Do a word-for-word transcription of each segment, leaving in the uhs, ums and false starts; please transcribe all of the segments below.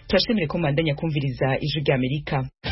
turashimire ko mwandanya kumviriza ijwi rya Amerika.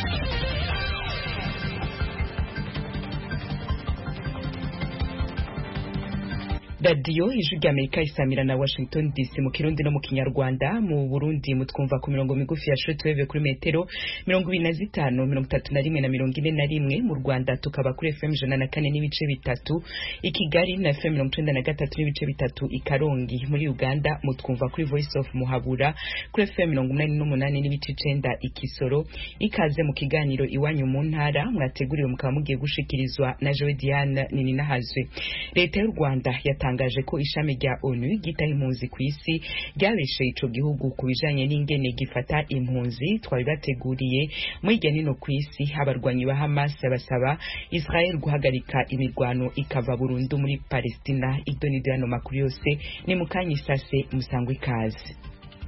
Radio ijwi rya Amerika isamira na Washington D C mu Kirundi no mu Kinyarwanda. Mu Burundi mutwumva ku mirongo migufi ya shortwave kuri metero mirongo ibiri na zitanu, mirongo itatu na rimwe na mirongo ine na rimwe. Mu Rwanda tukaba kuri F M ijana na kane n'ibice bitatu, i Kigali na F M mirongo icenda na gatatu n'ibice bitatu, i Karongi. Muri Uganda mutwumva kuri Voice of Muhabura kuri F M mirongo umunani n'umunani n'ibice icenda, i Kisoro. Ikaze mu kiganiro Iwanyu mu Ntara mwateguriwe mukaba mugiye gushikirizwa na Joe Diane Nininahazwe. Leta y'u Rwanda yatanga ngaje ko ishami rya ONU gitaha impunzi ku isi ryabeshe ico gihugu kubijanye n'ingene gifata impunzi. Twari bateguriye muri genino ku isi abarwanyi ba Hamas basaba Israel guhagarika imirwano ikava burundu muri Palestina. Idonidiano makuru yose ni mukanyi sase musangwe ikaze.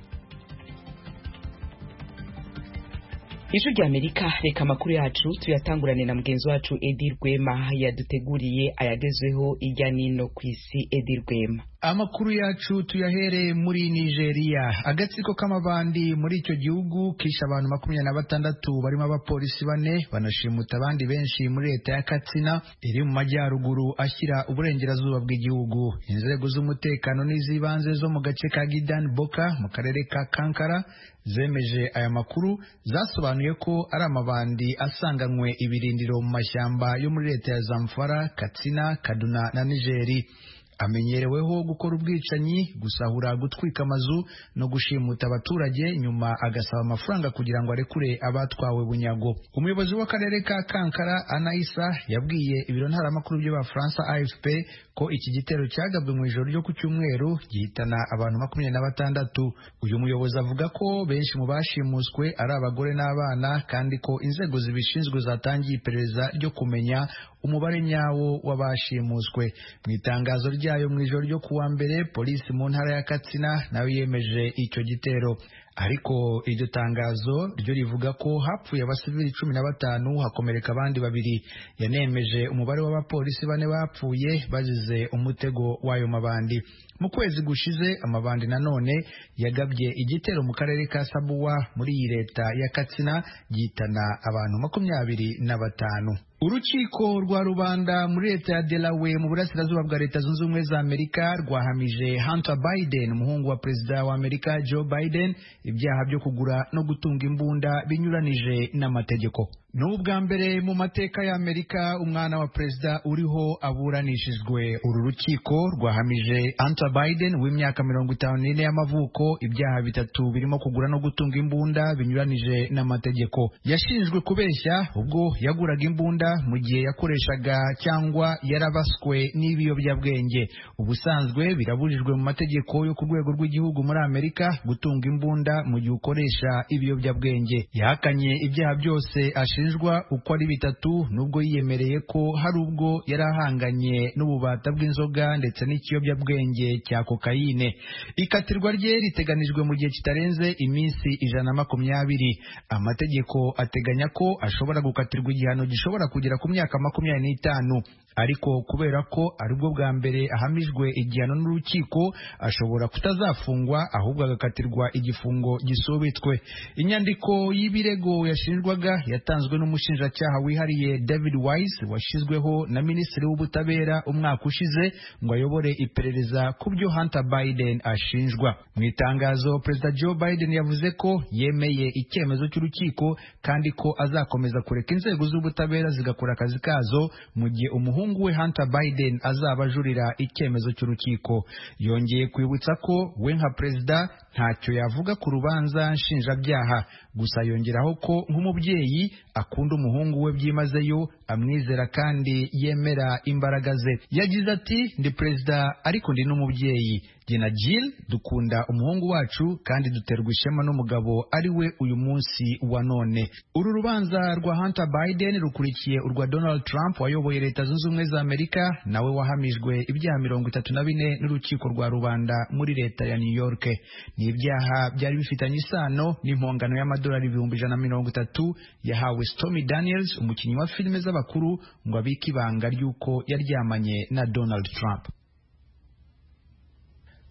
Ijwi rya Amerika, reka makuru yacu tuyatangurane na mugenzi wacu Edir Rwema yaduteguriye ayagezweho irya nino ku isi. Edir Rwema. Amakuru yacu tuyahere muri Nigeria. Agatsiko k'amabandi muri icyo gihugu kisha abantu makumyabiri na batandatu barimo abapolisi bane banashimuta abandi benshi muri leta ya Katsina iri mu majyaruguru ashyira uburengerazuba bw'igihugu. Inzego z'umutekano n'izibanze zo mu gace ka Gidan Boka mu karere ka Kankara zemeje aya makuru, zasobanuye ko ari amabandi asanganywe ibirindiro mu mashyamba yo muri leta ya Zamfara, Katsina, Kaduna na Nigeri. Amenyereweho gukora ubwicanyi, gusahura, gutwika amazu no gushimuta abaturage, nyuma agasaba amafaranga kugira ngo arekure abatwawe bunyago. Umuyobozi w'akarere ka Kankara Anaisa yabwiye ibiro ntaramakuru by'Abafaransa A F P ko iki gitero cyagabwe mu ijoro ryo ku cyumweru gihitana abantu makumyabiri na batandatu. Uyu muyobozi avuga ko benshi mu bashimuswe ari abagore n'abana, kandi ko inzego zibishinzwe zatangiye iperereza ryo kumenya umubare nyawo w'abashimuswe. Mu itangazo ryayo mu ijoro ryo kuwa mbere, polisi mu ntara ya Katsina nayo yemeje icyo gitero, ariko iryo tangazo ryo rivuga ko hapfuye abasivili cumi na batanu hakomereka abandi babiri. Yanemeje umubare w'abapolisi bane bapfuye bazize umutego w'ayo mabandi. Mu kwezi gushize amabandi nanone yagabye igitero mu karere ka Sabuwa muri iyi leta ya Katsina gihitana abantu makumyabiri na batanu. Urukiko rwa rubanda muri leta ya Delaware mu burasirazuba bwa Leta Zunze Ubumwe za Amerika rwahamije Hunter Biden, umuhungu wa perezida wa Amerika Joe Biden, ibyaha byo kugura no gutunga imbunda binyuranije n'amategeko. N'ubwa mbere mu mateka ya Amerika umwana wa perezida uriho aburanishijwe. Uru rukiko rwahamije Hunter Biden w'imyaka mirongo itanu n'ine y'amavuko ibyaha bitatu birimo kugura no gutunga imbunda binyuranije n'amategeko. Yashinjwe kubeshya ubwo yaguraga imbunda mu gihe yakoreshaga cyangwa yarabaswe n'ibiyobyabwenge. Ubusanzwe birabujijwe mu mategeko yo ku rwego rw'igihugu muri Amerika gutunga imbunda mu gihe ukoresha ibiyobyabwenge. Yahakanye ibyaha byose ashinjwa uko ari bitatu, nubwo yiyemereye ko hari ubwo yarahanganye n'ububata bw'inzoga ndetse n'ikiyobyabwenge cya kokayine. Ikatirwa rye riteganijwe mu gihe kitarenze iminsi ijana na makumyabiri. Amategeko ateganya ko ashobora gukatirwa igihano gishobora kugera ku myaka makumyabiri n'itanu, ariko kubera ko aribwo bwa mbere ahamijwe igihano n'urukiko ashobora kutazafungwa ahubwo agakatirwa igifungo gisubitswe. Inyandiko y'ibirego yashinjwaga yatanzwe n'umushinjacyaha wihariye David Weiss washyizweho na Minisitiri w'Ubutabera umwaka ushize ngo ayobore iperereza ku byo Hunter Biden ashinjwa. Mu itangazo, Perezida Joe Biden yavuze ko yemeye icyemezo cy'urukiko kandi ko azakomeza kureka inzego z'ubutabera zigakora akazi kazo mu gihe umuhungu we Hunter Biden azaba ajurira icyemezo cy'urukiko. Yongeye kwibutsa ko we nka perezida ntacyo yavuga ku rubanza nshinjabyaha, gusa yongeraho ko nk'umubyeyi akunda umuhungu we byimazeyo, amwizera kandi yemera imbaraga ze. Yagize ati, ndi perezida ariko ndi n'umubyeyi. Jye na Jill dukunda umuhungu wacu kandi duterwa ishema n'umugabo ari we uyu munsi wa none. Uru rubanza rwa Hunter Biden rukurikiye urwa Donald Trump wayoboye Leta Zunze Ubumwe za Amerika, nawe wahamijwe ibyaha mirongo itatu na bine n'urukiko rwa rubanda muri leta ya New York. Ni ibyaha byari bifitanye isano n'impongano y'amadolari ibihumbi ijana na mirongo itatu yahawe Stormy Daniels, umukinnyi wa filime z'abakuru, ngo abike ibanga ry'uko yaryamanye na Donald Trump.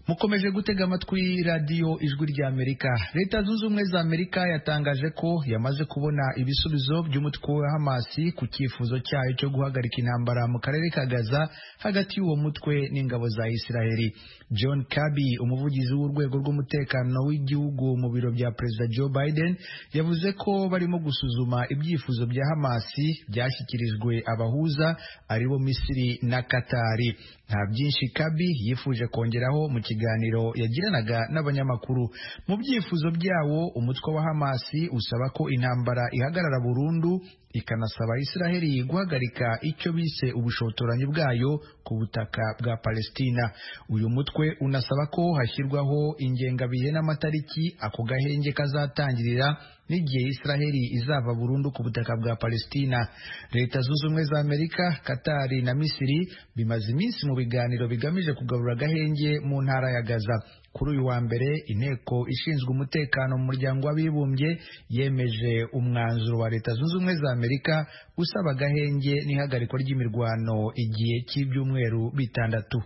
mukomeje gutega amatwi radio ijwi rya Amerika. Leta zunze ubumwe za Amerika yatangaje ko yamaze kubona ibisubizo by'umutwe wa Hamas ku cyifuzo cyayo cyo guhagarika intambara mu karere ka Gaza hagati y'uwo mutwe n'ingabo za Isiraheli. John Kirby, umuvugizi w'urwego rw'umutekano w'igihugu mu biro bya Perezida Joe Biden, yavuze ko barimo gusuzuma ibyifuzo bya Hamas byashyikirijwe abahuza aribo Misiri na Katari. Nta byinshi Kirby yifuje kongeraho mu kiganiro yagiranaga n'abanyamakuru. Mu byifuzo byawo, umutwe wa Hamas usaba ko intambara ihagarara burundu, ikanasaba Isiraheli guhagarika icyo bise ubushotoranyi bwayo ku butaka bwa Palestina. Uyu mutwe unasaba ko hashyirwaho ingengabihe n'amatariki ako gahenge kazatangirira n'igihe Isiraheli izava burundu ku butaka bwa Palestina. Leta zunze ubumwe za Amerika, Katari na Misiri bimaze iminsi mu biganiro bigamije kugarura agahenge mu ntara ya Gaza. Kuri uyu wa mbere, inteko ishinzwe umutekano mu muryango w'abibumbye yemeje umwanzuro wa Leta zunze ubumwe za Amerika usaba agahenge n'ihagarikwa ry'imirwano igihe cy'ibyumweru bitandatu.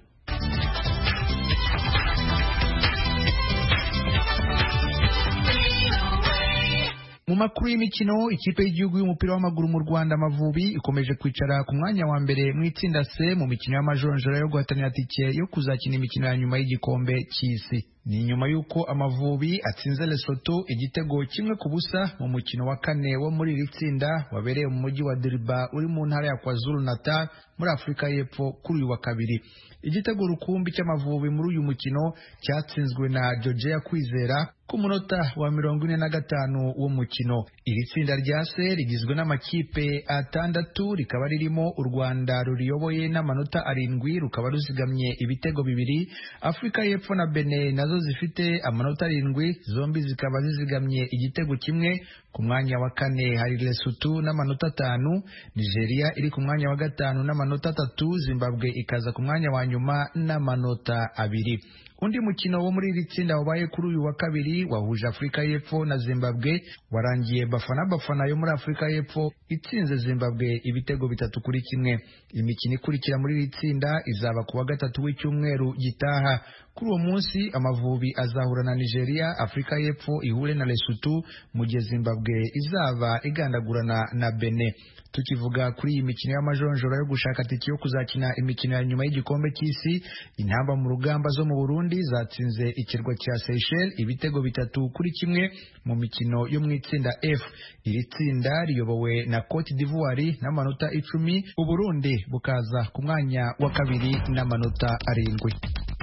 Mu makuru y'imikino, ikipe y'igihugu y'umupira w'amaguru mu Rwanda Amavubi ikomeje kwicara ku mwanya wa mbere mu itsinda C mu mikino y'amajonjora yo guhatanira tike yo kuzakina imikino ya nyuma y'igikombe cy'isi. Ni nyuma y'uko Amavubi atsinze Lesotho igitego kimwe ku busa mu mukino wa kane wo muri iri tsinda wabereye mu mujyi wa Durban uri mu ntara ya KwaZulu Natal muri Afurika y'Epfo kuri uyu wa kabiri. Igitego rukumbi cy'Amavubi muri uyu mukino cyatsinzwe na Georgia Kwizera ku munota wa mirongo ine na gatanu w'umukino. Iri tsinda rya C rigizwe n'amakipe atandatu, rikaba ririmo u Rwanda ruriyoboye n'amanota arindwi, rukaba ruzigamye ibitego bibiri. Afurika y'Epfo na Benin nazo zifite amanota arindwi, zombi zikaba zizigamye igitego kimwe. Ku mwanya wa kane hari Lesotho n'amanota atanu, Nigeria iri ku mwanya wa gatanu n'amanota atatu, Zimbabwe ikaza ku mwanya wa nyuma n'amanota abiri. Undi mukino wo muri iri tsinda wabaye kuri uyu wa kabiri wahuje Afurika y'Epfo na Zimbabwe warangiye Bafana Bafana yo muri Afurika y'Epfo itsinze Zimbabwe ibitego bitatu kuri kimwe. Imikino ikurikira muri iri tsinda izaba kuwa gatatu w'icyumweru gitaha. Kuri uwo munsi Amavubi azahura na Nigeria, Afurika y'Epfo ihure na Lesotho, mu gihe Zimbabwe izaba igandagurana na Benin. Tukivuga kuri iyi mikino y'amajonjora yo gushaka tike yo kuzakina imikino ya nyuma y'igikombe cy'isi, intamba mu rugamba zo mu Burundi zatsinze ikirwa cya Seychelles ibitego bitatu kuri kimwe mu mikino yo mu itsinda F. Iri tsinda riyobowe na Cote d'Ivoire n'amanota icumi, u Burundi bukaza ku mwanya wa kabiri n'amanota arindwi.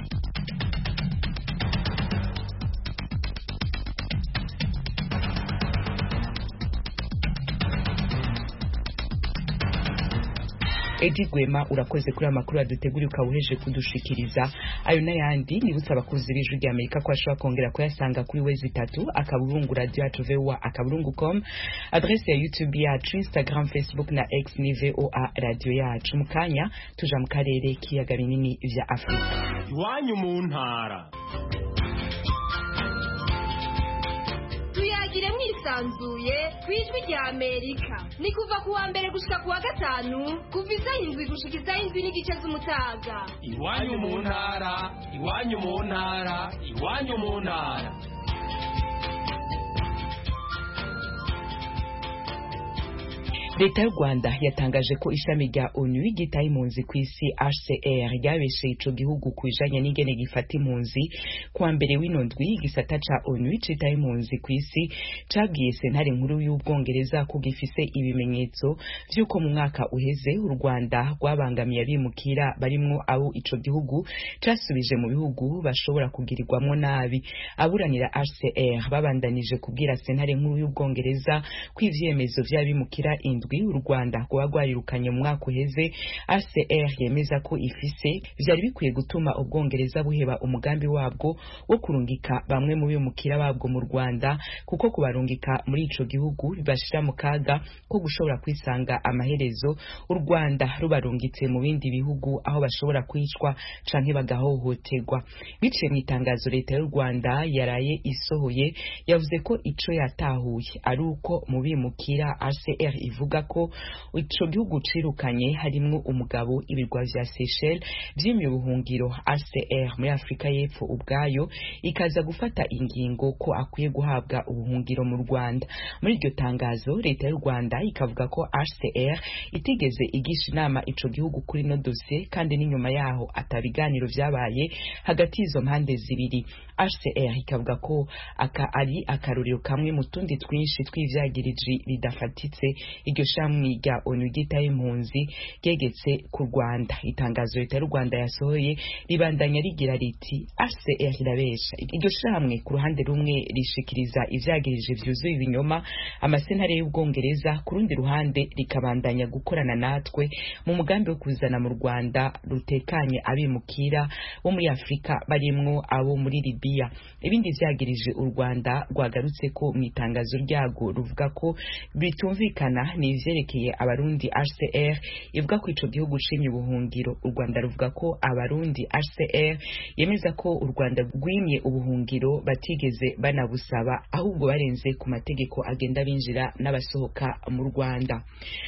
Edi Gwema urakoze kuri amakuru aduteguri ukawuheje kudushikiriza. Ayo n'ayandi nibutsa abakuzi b'ijwi rya Amerika ko ashobora kongera kuyasanga kuri wezi itatu akaburungu radio yacu V O A akaburungu com, adresse ya YouTube yacu, Instagram, Facebook na X ni V O A radio yacu. Mukanya tuja mu karere k'iyaga binini vya Afrika. Iwanyu mu ntara. Tuyagire mwisanzuye kwijwi rya Amerika. Ni kuva kuwa mbere gushika kuwa gatanu, kuva isaha indwi gushika isaha indwi n'igice z'umutaga. Iwanyu mu ntara, iwanyu mu ntara, iwanyu mu ntara. Leta y'u Rwanda yatangaje ko ishami rya ONU ryitaye impunzi ku isi H C R ryabeshe ico gihugu kujanye n'ingene gifata impunzi. Kuwa mbere w'ino ndwi igisata ca ONU citaye impunzi ku isi cabwiye sentare nkuru y'Ubwongereza ko gifise ibimenyetso vy'uko mu mwaka uheze u Rwanda rwabangamiye abimukira barimwo abo ico gihugu casubije mu bihugu bashobora kugirirwamwo nabi. Aburanira H C R babandanije kubwira sentare nkuru y'Ubwongereza ko ivyemezo vy'abimukira indwi u Rwanda rwa rwarirukanye mu mwaka uheze H C R yemeza ko ifise vyari bikwiye gutuma Ubwongereza buheba umugambi wabwo wo kurungika bamwe mu bimukira babwo mu Rwanda, kuko kubarungika muri ico gihugu bibashira mu kaga ko gushobora kwisanga amaherezo u Rwanda rubarungitse mu bindi bihugu aho bashobora kwicwa canke bagahohoterwa. Biciye mu itangazo leta y'u Rwanda yaraye isohoye yavuze ko ico yatahuye ari uko mu bimukira H C R ivuga ruvuga ko ico gihugu cirukanye harimwo umugabo ibirwa vya Seychelles vyimye ubuhungiro H C R muri Afrika y'Epfo ubwayo ikaza gufata ingingo ko akwiye guhabwa ubuhungiro mu Rwanda. Muri iryo tangazo leta y'u Rwanda ikavuga ko H C R itigeze igisha inama ico gihugu kuri no dossier kandi n'inyuma yaho atabiganiro vyabaye hagati y'izo mpande zibiri. H C R ikavuga ko aka ari akaruriro kamwe mu tundi twinshi tw'ivyagiriji bidafatitse iryo shamwe rya O N U gitaye impunzi gegetse ku Rwanda. Itangazo leta y'u Rwanda yasohoye ribandanya rigira riti H C R irabesha. Iryo shamwe ku ruhande rumwe rishikiriza ivyagirije vyuzuye ibinyoma amasentare y'Ubwongereza, ku rundi ruhande rikabandanya gukorana natwe mu mugambi wo kuzana mu Rwanda rutekanye abimukira bo muri Afrika barimwo abo muri Libya. Ibindi vyagirije u Rwanda rwagarutse ko mu itangazo ryago ruvuga ko bitumvikana n'ivyerekeye abarundi. H C R ivuga ko ico gihugu cimye ubuhungiro. U Rwanda ruvuga ko abarundi H C R yemeza ko u Rwanda rwimye ubuhungiro batigeze banabusaba ahubwo barenze ku mategeko agenda binjira n'abasohoka mu Rwanda.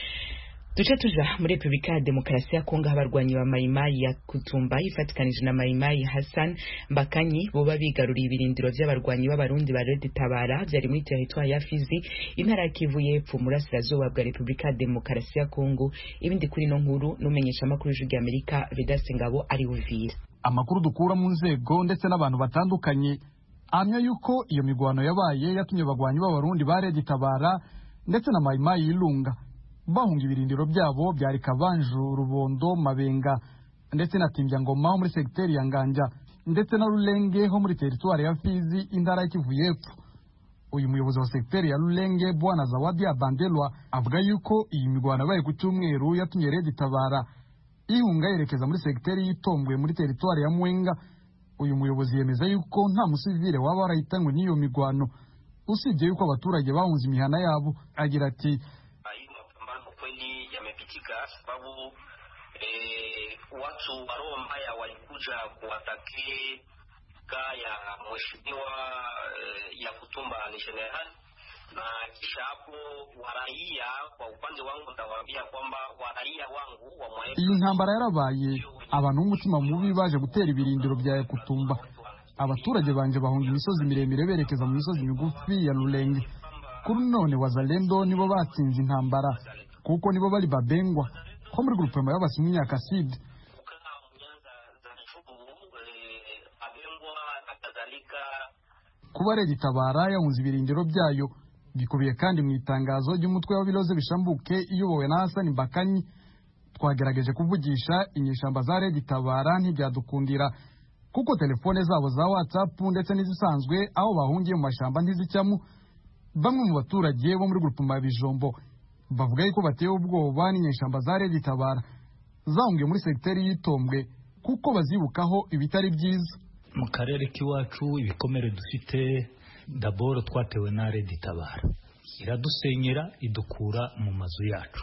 Duce tuja muri Republika ya Demokarasi ya Kongo abarwanyi ba Maimai ya Kutumba ifatikanije na Maimai Hassan Mbakanyi boba bigaruriye ibirindiro vy'abarwanyi b'abarundi ba Red Tabara vyari muri territoire ya Fizi intara ya Kivu y'Epfo murasirazuba bwa Republika ya Demokarasi ya Kongo. Ibindi kuri no nkuru numenyesha makuru y'Ijwi Amerika Vedaste Ngabo ari Uvira. Amakuru dukura mu nzego ndetse n'abantu batandukanye amya yuko iyo migwano yabaye yatumye abagwanyi b'abarundi ba Red Tabara ndetse na Maimai Ilunga bahunga ibirindiro byabo byari Kabanju, Rubondo, Mabenga ndetse na Timbya-Ngoma muri secteur ya Nganja ndetse na Rulenge ho muri territoire ya Fizi intara y'Kivu y'Epfo. Uyu muyobozi wa secteur ya Rulenge Bwana Zawadi Abandelwa avuga yuko iyi migwano yabaye ku cyumweru yatumye Red Tabara ihunga yerekeza muri secteur y'Itombwe muri territoire ya Mwenga. Uyu muyobozi yemeza yuko nta musivile waba warahitanywe n'iyo migwano usibye yuko abaturage bahunze imihana yabo. Agira ati sababu eh, watu wa roho mbaya walikuja kuwatake kaya mheshimiwa eh, ya Kutumba ni general, na kisha hapo waraia. Kwa upande wangu ndawaambia kwamba waraia wangu wa mwae iyi ntambara yarabaye abantu b'umutima mubi baje gutera ibirindiro bya Kutumba. Abaturage banje bahunga imisozi miremire berekeza mu misozi migufi ya Rulenge. Kuri none wazalendo nibo batsinze intambara kuko nibo bari babengwa ko muri groupement y'abasimyi ya Kasidi. Kuba Red Tabara yahunze ibirindiro byayo bikubiye kandi mu itangazo ry'umutwe w'abiloze bishambuke iyobowe na Hassan Mbakanyi. Twagerageje kuvugisha inyeshamba za Red Tabara ntibyadukundira kuko telefone zabo za WhatsApp ndetse n'izisanzwe aho bahungiye mu mashamba ntizicyamu. Bamwe mu baturage bo muri groupement ya Bijombo bavuga yuko batewe ubwoba n'inyeshamba za Red Tabara zahungiye muri secteur y'Itombwe kuko bazibukaho ibitari byiza. Mu karere k'iwacu ibikomere dufite daboro twatewe na Red Tabara, iradusenyera idukura mu mazu yacu.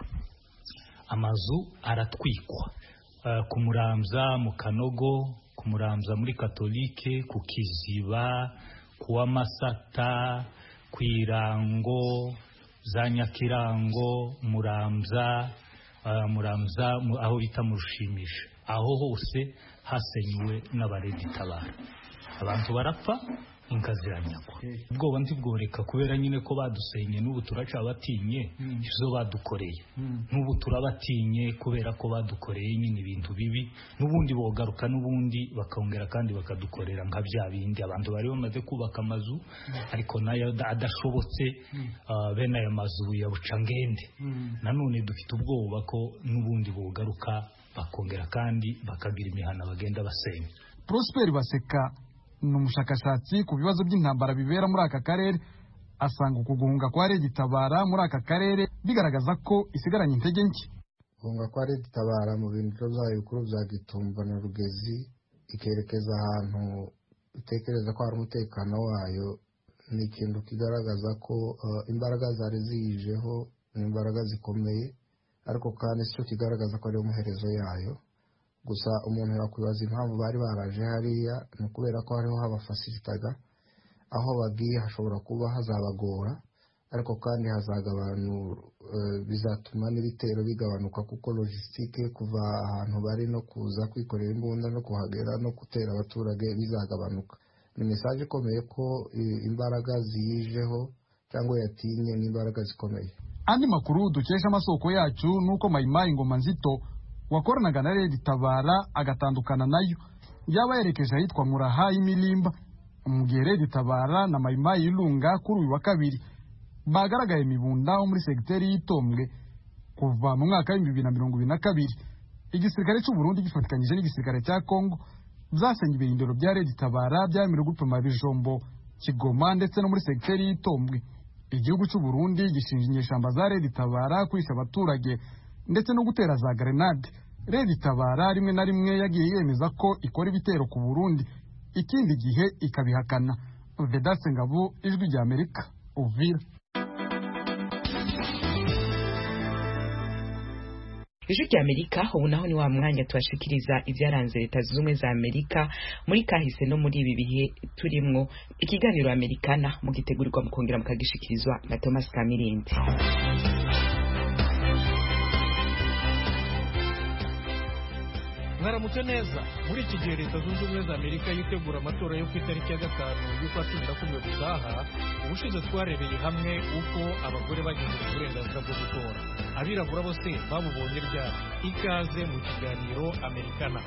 Amazu aratwikwa uh, ku Muramza, mu Kanogo, ku Muramza muri Katolike, ku Kiziba, ku Amasata, ku Irango, za Nyakirango, Muramza, uh, Muramza aho bita mu Rushimisha. Aho hose hasenywe n'abaredi Tabara. Abantu barapfa, inka ziranyagwa. Ubwoba ntibworeka kubera nyine ko badusenye n'ubu turaca batinye mm. izo badukoreye. Mm. N'ubu turabatinye kubera ko badukoreye nyine ibintu bibi. N'ubundi bogaruka n'ubundi bakongera kandi bakadukorera nka bya bindi abantu bari bamaze kubaka amazu mm. ariko nayo adashobotse mm. uh, bene ayo mazu ya bucangende. Mm. Nanone dufite ubwoba ko n'ubundi bogaruka bakongera kandi bakagira imihana bagenda basenya. Prosper Baseka n'umushakashatsi ku bibazo by'intambara bibera muri aka karere asanga ukuguhunga kwa Red Tabara muri aka karere bigaragaza ko isigaranye intege nke. Guhunga kwa Red Tabara mu bintu byayo bikuru bya Gitumba na Rugezi ikerekeza ahantu itekereza ko hari umutekano wayo ni ikintu kigaragaza ko uh, imbaraga zari ziyijeho n'imbaraga zikomeye, ariko kandi cyo kigaragaza ko ari umuherezo yayo. Gusa umuntu yakwibaza impamvu bari baraje hariya, no kubera ko hariho habafasilitaga aho bagiye hashobora kuba hazabagora, ariko kandi hazaga abantu bizatuma n'ibitero bigabanuka kuko logistique kuva ahantu bari no kuza kwikorera imbunda no kuhagera no gutera abaturage bizagabanuka. Ni message ikomeye ko imbaraga ziyijeho cyangwa yatinye n'imbaraga zikomeye. Andi makuru dukesha amasoko yacu nuko Maimai Ngoma Nzito wakoranaga na Red Tabara agatandukana nayo yaba yerekeje ahitwa Muraha y'Imilimba. Mu gihe Red Tabara na Maimai Ilunga kuri uyu wa kabiri bagaragaye mibunda muri segiteri y'Itombwe kuva mu mwaka wa bibiri na mirongo ibiri na kabiri. Igisirikare cy'u Burundi gifatikanyije n'igisirikare cya Kongo byasenye ibirindiro bya Red Tabara byamira gupima Bijombo, Kigoma ndetse no muri segiteri y'Itombwe. Igihugu cy'u Burundi gishinja inyeshamba za Red Tabara kwisha abaturage ndetse no gutera za grenade. Red Tabara rimwe na rimwe yagiye yemeza ko ikora ibitero ku Burundi, ikindi gihe ikabihakana. Vedaste Ngabo, Ijwi rya Amerika, Uvira. Ijwi rya Amerika ubu naho ni wa mwanya tubashikiriza ibyaranze Leta Zunze Ubumwe za Amerika muri kahise no muri ibi bihe turimwo. Ikiganiro Amerikana mugitegurirwa mukongera mukagishikirizwa na Thomas Kamirindi. Mwaramutse neza. Muri iki gihe Leta Zunze Ubumwe za Amerika yitegura amatora yo ku itariki ya gatanu y'ukwa cumi na kumwe gutaha, ubushize twarebeye hamwe uko abagore bagize uburenganzira bwo gutora. Abirabura bose babubonye ryari? Ikaze mu kiganiro Amerikana.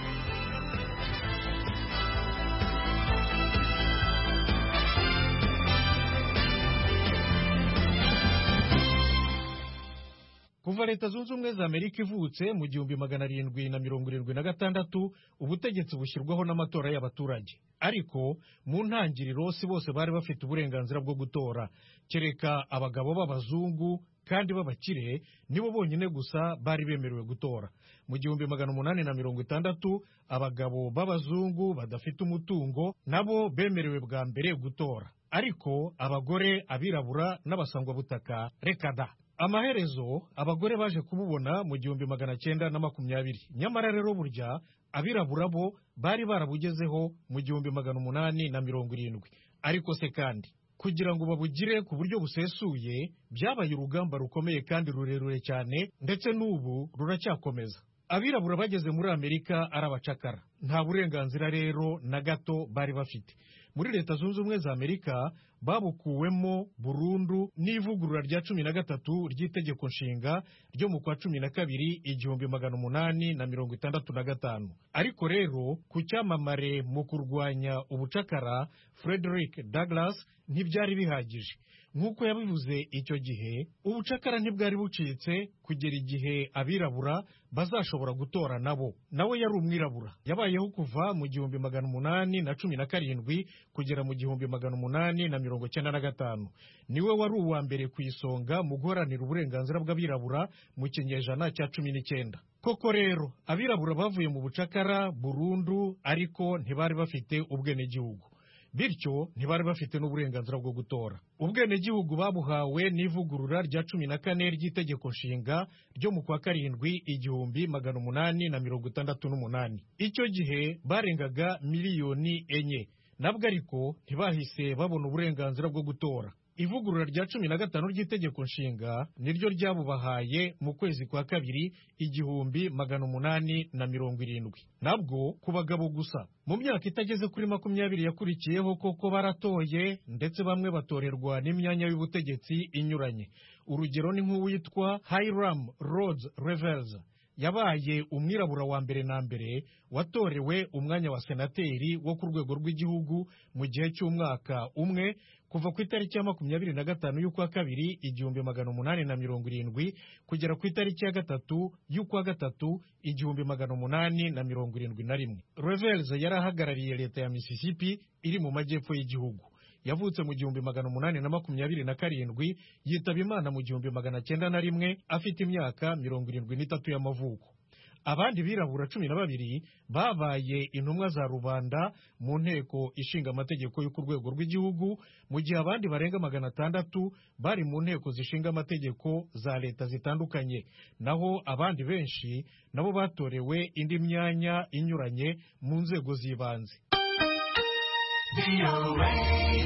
Kuva Leta Zunze Ubumwe za Amerika ivutse mu gihumbi magana arindwi na mirongo irindwi na gatandatu, ubutegetsi bushyirwaho n'amatora y'abaturage. Ariko mu ntangiriro si bose bari bafite uburenganzira bwo gutora, kereka abagabo b'abazungu kandi b'abakire nibo bonyine gusa bari bemerewe gutora. Mu gihumbi magana umunani na mirongo itandatu, abagabo b'abazungu badafite umutungo nabo bemerewe bwa mbere gutora. Ariko abagore, abirabura n'abasangwa butaka rekada. Amaherezo abagore baje kububona mu gihumbi magana cyenda na makumyabiri. Nyamara rero burya abirabura bo bari barabugezeho mu gihumbi magana umunani na mirongo irindwi. Ariko se kandi kugira ngo babugire ku buryo busesuye byabaye urugamba rukomeye kandi rurerure cyane, ndetse n'ubu ruracyakomeza. Abirabura bageze muri Amerika ari abacakara, nta burenganzira rero na gato bari bafite. Muri Leta Zunze Ubumwe za Amerika babukuwemo burundu n'ivugurura rya cumi na gatatu ry'itegeko nshinga ryo mu kwa cumi na kabiri igihumbi magana umunani na mirongo itandatu na gatanu. Ariko rero ku cyamamare mu kurwanya ubucakara Frederick Douglass ntibyari bihagije. Nk'uko yabivuze icyo gihe, ubucakara ntibwari bucitse kugera igihe abirabura bazashobora gutora nabo. Nawe yari umwirabura, yabayeho kuva mu gihumbi magana umunani na cumi na karindwi kugera mu gihumbi magana umunani na mirongo cyenda na gatanu. Niwe wari uwa mbere ku isonga mu guharanira uburenganzira bw'abirabura mu kinyejana cya cumi n'icyenda. Koko rero abirabura bavuye mu bucakara burundu, ariko ntibari bafite ubwenegihugu. Bityo ntibari bafite n'uburenganzira bwo gutora. Ubwenegihugu babuhawe n'ivugurura rya cumi na kane ry'itegeko nshinga ryo mu kwa karindwi igihumbi magana umunani na mirongo itandatu n'umunani. Icyo gihe barengaga miliyoni enye, nabwo ariko ntibahise babona uburenganzira bwo gutora. Ivugurura rya cumi na gatanu ry'itegeko nshinga niryo ryabubahaye mu kwezi kwa kabiri igihumbi magana umunani na mirongo irindwi, nabwo ku bagabo gusa. Mu myaka itageze kuri makumyabiri yakurikiyeho koko baratoye, ndetse bamwe batorerwa n'imyanya y'ubutegetsi inyuranye. Urugero ni nk'uwitwa Hiram Rhodes Revels, yabaye umwirabura wa mbere na mbere watorewe umwanya wa senateri wo ku rwego rw'igihugu mu gihe cy'umwaka umwe kuva ku itariki ya makumyabiri na gatanu y'ukwa kabiri igihumbi magana umunani na mirongo irindwi kugera ku itariki ya gatatu y'ukwa gatatu igihumbi magana umunani na mirongo irindwi na rimwe. Revels yari ahagarariye leta ya Mississippi iri mu majyepfo y'igihugu. Yavutse mu gihumbi magana umunani na makumyabiri na karindwi, yitaba Imana mu gihumbi magana cyenda na rimwe afite imyaka mirongo irindwi n'itatu y'amavuko. Abandi birabura cumi na babiri babaye intumwa za rubanda mu nteko ishinga amategeko yo ku rwego rw'igihugu, mu gihe abandi barenga magana atandatu bari mu nteko zishinga amategeko za leta zitandukanye. Naho abandi benshi nabo batorewe indi myanya inyuranye mu nzego z'ibanze.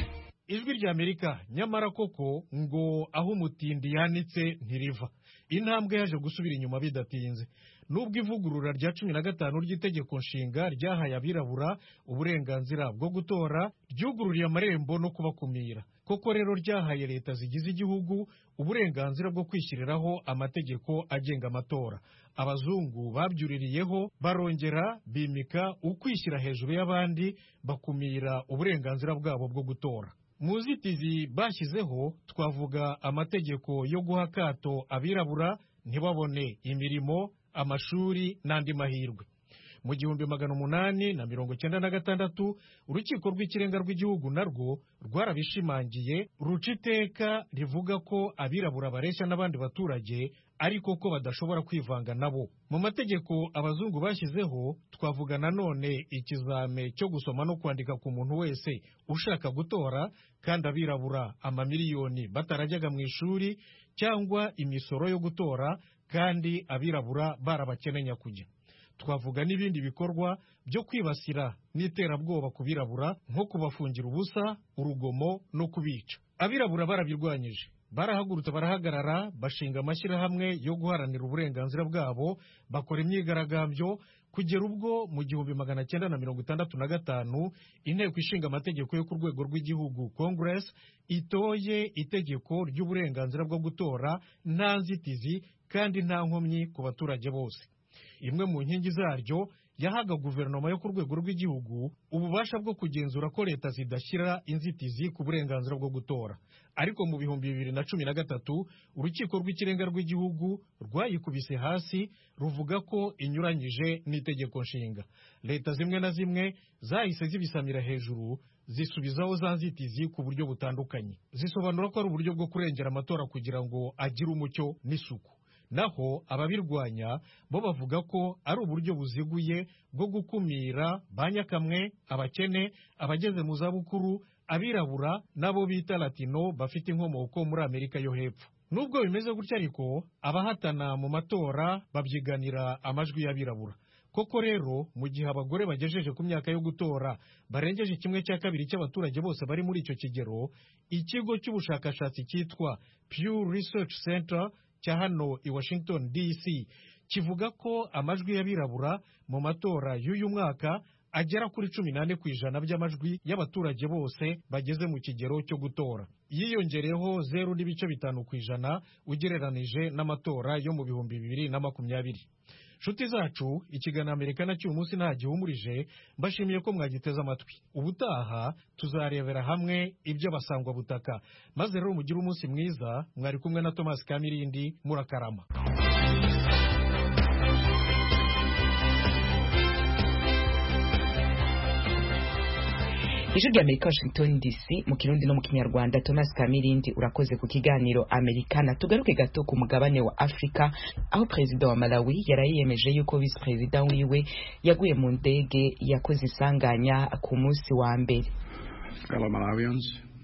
ijwi rya Amerika. Nyamara koko ngo aho umutindi yanitse ntiriva, intambwe yaje gusubira inyuma bidatinze. Nubwo ivugurura rya cumi na gatanu ry'itegeko nshinga ryahaye abirabura uburenganzira bwo gutora ryugururiye amarembo no kubakumira, koko rero ryahaye leta zigize igihugu uburenganzira bwo kwishyiriraho amategeko agenga amatora. Abazungu babyuririyeho barongera bimika ukwishyira hejuru y'abandi, bakumira uburenganzira bwabo bwo gutora. Mu nzitizi bashyizeho twavuga amategeko yo guha akato abirabura ntibabone imirimo, amashuri n'andi mahirwe. Mu gihumbi magana umunani na mirongo cyenda na gatandatu urukiko rw'ikirenga rw'igihugu narwo rwarabishimangiye, ruca iteka rivuga ko abirabura bareshya n'abandi baturage ariko ko badashobora kwivanga nabo. Mu mategeko abazungu bashyizeho twavuga nanone ikizame cyo gusoma no kwandika ku muntu wese ushaka gutora, kandi abirabura amamiliyoni batarajyaga mu ishuri, cyangwa imisoro yo gutora kandi abirabura barabakenenya kujya. Twavuga n'ibindi bikorwa byo kwibasira n'iterabwoba ku birabura, nko kubafungira ubusa, urugomo no kubica. Abirabura barabirwanyije, barahagurutse barahagarara, bashinga amashyirahamwe yo guharanira uburenganzira bwabo, bakora imyigaragambyo, kugera ubwo mu gihumbi magana cyenda na mirongo itandatu na gatanu inteko ishinga amategeko yo ku rwego rw'igihugu Congress itoye itegeko ry'uburenganzira bwo gutora nta nzitizi kandi nta nkomyi ku baturage bose. Imwe mu nkingi zaryo yahaga guverinoma yo ku rwego rw'igihugu ububasha bwo kugenzura ko leta zidashyira inzitizi ku burenganzira bwo gutora. Ariko mu bihumbi bibiri na cumi na gatatu urukiko rw'ikirenga rw'igihugu rwayikubise hasi, ruvuga ko inyuranyije n'itegeko nshinga. Leta zimwe na zimwe zahise zibisamira hejuru, zisubizaho za nzitizi ku buryo butandukanye. Zisobanura ko ari uburyo bwo kurengera amatora kugira ngo agire umucyo n'isuku. Naho ababirwanya bo bavuga ko ari uburyo buziguye bwo gukumira banyakamwe, abakene, abageze mu zabukuru, abirabura nabo bita Latino bafite inkomoko muri Amerika yo hepfo. Nubwo bimeze gutya ariko abahatana mu matora babyiganira amajwi y'abirabura. Koko rero mu gihe abagore bagejeje ku myaka yo gutora barengeje kimwe cya kabiri cy'abaturage bose bari muri icyo kigero, ikigo cy'ubushakashatsi cyitwa Pew Research Center cya hano i Washington D C kivuga ko amajwi y'abirabura mu matora y'uyu mwaka agera kuri cumi nane ku ijana by'amajwi y'abaturage bose bageze mu kigero cyo gutora, yiyongereho zeru n'ibice bitanu ku ijana ugereranije n'amatora yo mu bihumbi bibiri na makumyabiri. Nshuti zacu, ikiganiro Amerika na cy'uyu munsi nta gihumurije, mbashimiye ko mwagiteze amatwi. Ubutaha tuzarebera hamwe ibyo basangwa butaka. Maze rero mugire umunsi mwiza. Mwari kumwe na Thomas Kamirindi, murakarama. Ijwi rya Amerika, Washington D C, mu Kirundi no mu Kinyarwanda. Thomas Kamirindi urakoze ku kiganiro Amerikana. Tugaruke gato ku mugabane wa Afrika, aho Perezida wa Malawi yarayiyemeje yuko Vice Perezida wiwe yaguye mu ndege yakoze isanganya ku munsi wa mbere. Fellow Malawians,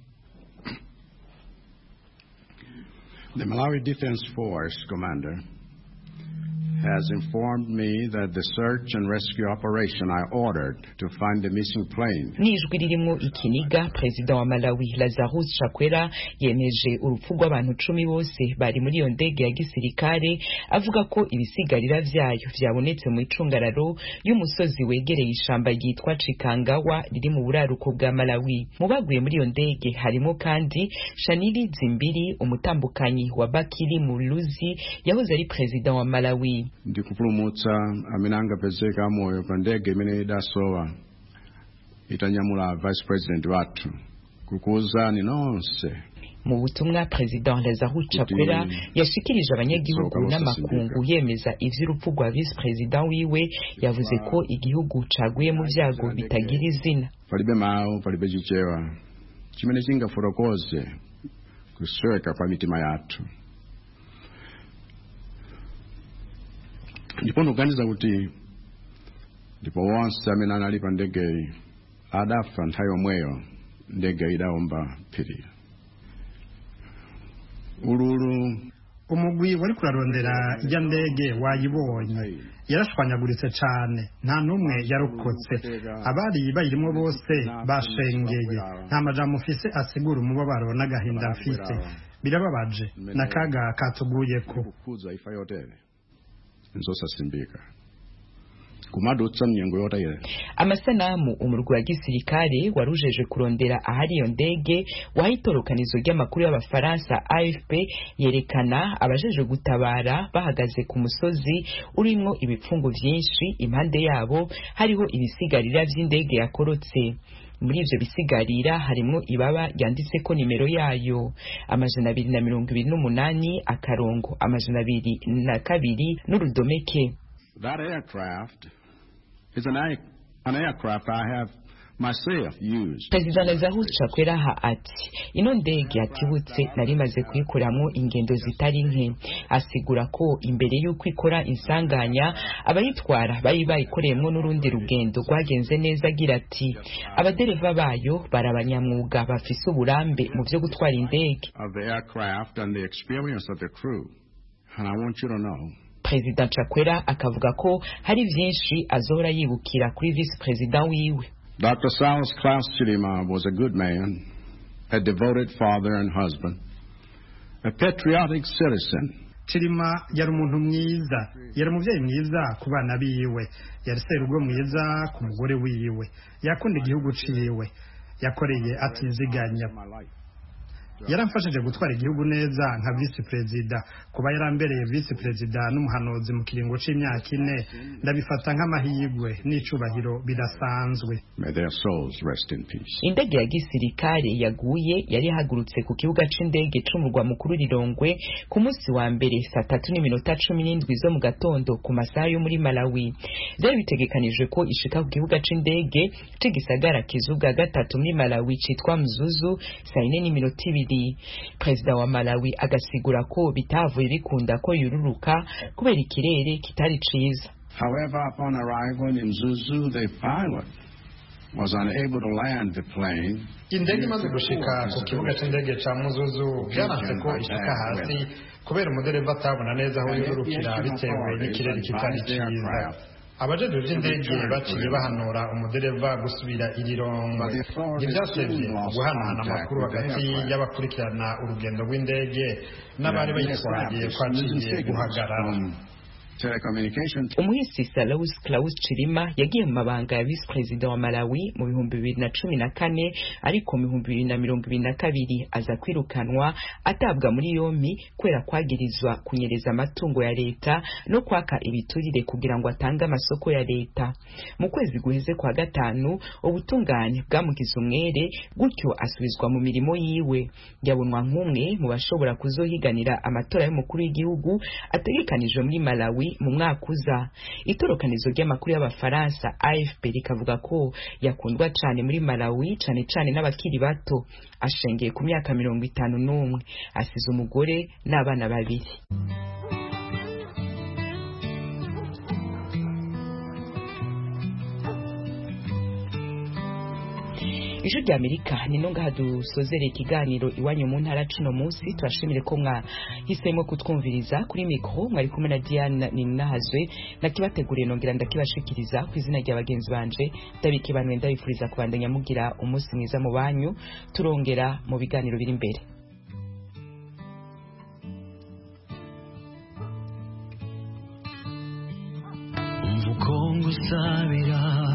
the Malawi Defense Force Commander has informed me that the search and rescue operation I ordered to find the missing plane. Nijwi ririmo ikiniga, Perezida wa Malawi Lazarus Chakwera yemeje urupfu rw'abantu cumi bose bari muri iyo ndege ya gisirikare, avuga ko ibisigarira vyayo vyabonetse mu icungararo y'umusozi wegereye ishamba ryitwa Chikangawa riri mu buraruko bwa Malawi. Mu baguye muri iyo ndege harimo kandi Shanili Zimbiri, umutambukanyi wa Bakili Muluzi yahoze ari Perezida wa Malawi. Ndikupulumutsa aminanga pezeka moyo pa ndege imene idasowa itanyamula Vice President watu kukuuzani nonse. Mu butumwa President Lazarus Chakwera yashikirije abanyagihugu n'amakungu yemeza ivy'urupfu rwa Vice President wiwe, yavuze ko igihugu caguye mu vyago bitagira izina. Palibe mawu, palibe chichewa chimene chingaforokoze kusweka kwa mitima yathu. Ndipo nuganiza kuti ndipo wonse amene anali pa ndege adafa nthawi yomweyo ndege idaomba phiri. Ululu umugwi wari kurarondera ijya ndege wayibonye yarashwanyaguritse cyane nta n'umwe yarokotse abari bayirimo bose bashengeye nta majambo mfise asigura umubabaro n'agahinda mfise birababaje n'akaga katuguyeko amasanamu umurwi wa gisirikare warujeje kurondera ahari iyo ndege wahitorokanizo ry'amakuru y'abafaransa A F P yerekana abajeje gutabara bahagaze ku musozi urimo ibipfungu vyinshi impande yabo hariho ibisigarira vy'indege yakorotse muri ivyo bisigarira harimo ibaba ryanditse ko nimero yayo amajana abiri na mirongo ibiri n'umunani akarongo amajana abiri na kabiri n'urudomeke. That aircraft is an, air, an aircraft I have myself used. Perezida Lazarus Chakwera ati ino ndege yatibutse narimaze kuyikuramwo ingendo zitari nke asigura ko imbere y'uko ikora insanganya abayitwara bari bayikoreyemo n'urundi rugendo rwagenze neza agira ati abadereva bayo barabanyamwuga bafise uburambe mu byo gutwara indege. Of the aircraft and the experience of the crew. And I want you to know Perezida Chakwera akavuga ko hari vyinshi azohora yibukira kuri vice president wiwe. Doctor Salas Klaus Chilima was a good man, a devoted father and husband, a patriotic citizen. Chilima yari umuntu mwiza, yari umuvyeyi mwiza ku bana biwe, yari serugo mwiza ku mugore wiwe, yakunda igihugu ciwe, yakoreye atiziganya. yaramfashije gutwara igihugu neza nka vice president kuba yarambereye vice president n'umuhanuzi mu kiringo c'imyaka ine ndabifata nk'amahirwe n'icubahiro bidasanzwe. May their souls rest in peace. Indege ya gisirikare yaguye yari hagurutse ku kibuga c'indege c'umurwa mukuru Lilongwe ku munsi wa mbere saa tatu n'iminota cumi n'indwi zo mu gatondo ku masaha yo muri Malawi. Byari bitegekanijwe ko ishika ku kibuga c'indege c'igisagara kizuga gatatu muri Malawi citwa Mzuzu saa ine n'iminota ibiri. Perezida wa Malawi agasigura ko bitavuye bikunda ko yururuka kubera ikirere kitari ciza. However, upon arrival in Mzuzu, the pilot was unable to land the plane. Indege imaze gushika ku kibuga c'indege ca Mzuzu byaranze ko ishika hasi kubera umudereva atabona neza aho yururukira bitewe n'ikirere kitari ciza. Abajeje b'indege baciye bahanura umudereva gusubira irirongo. Ivyasevye guhanahana amakuru hagati y'abakurikirana urugendo rw'indege n'abari bayitwaye kwaciye guhagarara. Umuhisi Salas Klaus Chilima yagiye mu mabanga ya vice president wa Malawi mu bihumbi bibiri na cumi na kane ariko mu bihumbi bibiri na mirongo ibiri na kabiri aza kwirukanwa atabwa muri yompi kwera kwagirizwa kunyereza amatungo ya leta no kwaka ibiturire kugira ngo atange amasoko ya leta. Mu kwezi guheze kwa gatanu ubutungane bwamugize umwere gutyo asubizwa mu mirimo yiwe. Yabonwa nk'umwe mu bashobora kuzohiganira amatora y'umukuru w'igihugu ategekanijwe muri Malawi mu mwaka uza. Itorokanizo ry'amakuru y'abafaransa A F P rikavuga ko yakundwa cyane muri Malawi cyane cyane n'abakiri bato. Ashengeye ku myaka mirongo itanu n'umwe, asize umugore n'abana babiri. Ijuru rya Amerika ni no ngaha dusozere ikiganiro iwanyu mu ntara cuno munsi. Turashimire ko mwahisemo kutwumviriza. Kuri mikro mwari kumwe na Diane Ninahazwe nakibateguriye nongera ndakibashikiriza ku izina rya bagenzi banje ndabike banwe ndabifuriza kubandanya mugira umunsi mwiza mu banyu. Turongera mu biganiro biri imbere. Mvukongo sabira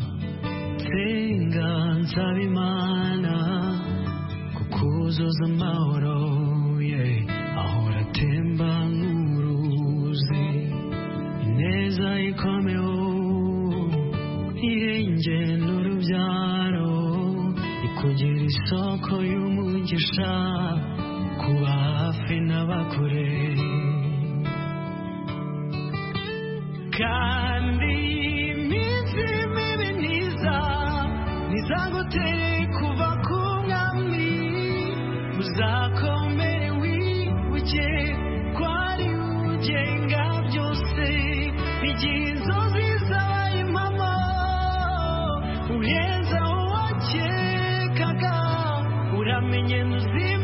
Senga nsabimana kukuzoza amahoro yeah. Ahora temba nk'uruzi ineza ikomeho irenge n'urubyaro ikugira isoko y'umugisha kuba hafi n'abakure kandi Zangote kuva ku mwami uzakomere wibuke kwari ugenga byose igihe inzozi zabaye impamo uheza uwakekaga uramenye ntuzi